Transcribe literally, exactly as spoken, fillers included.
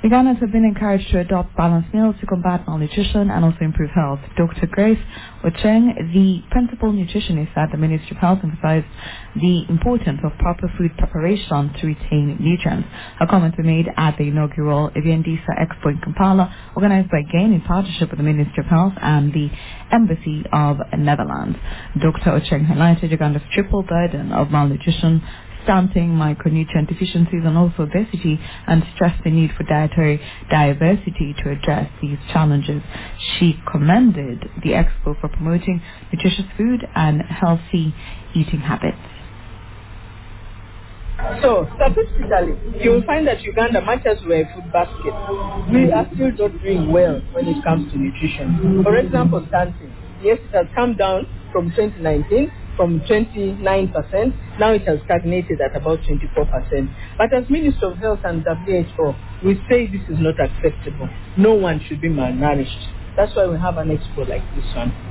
Ugandans have been encouraged to adopt balanced meals to combat malnutrition and also improve health. Doctor Grace Ocheng, the principal nutritionist at the Ministry of Health, emphasized the importance of proper food preparation to retain nutrients. Her comments were made at the inaugural Eviendisa Expo in Kampala, organized by GAIN in partnership with the Ministry of Health and the Embassy of Netherlands. Doctor Ocheng highlighted Uganda's triple burden of malnutrition, stunting, micronutrient deficiencies and also obesity, and stressed the need for dietary diversity to address these challenges. She commended the expo for promoting nutritious food and healthy eating habits. So, statistically, you will find that Uganda, much as we're a food basket, we are still not doing well when it comes to nutrition. For example, stunting. Yes, it has come down from twenty nineteen, from twenty-nine percent. Now it has stagnated at about twenty-four percent. But as Minister of Health and W H O, we say this is not acceptable. No one should be malnourished. That's why we have an expo like this one.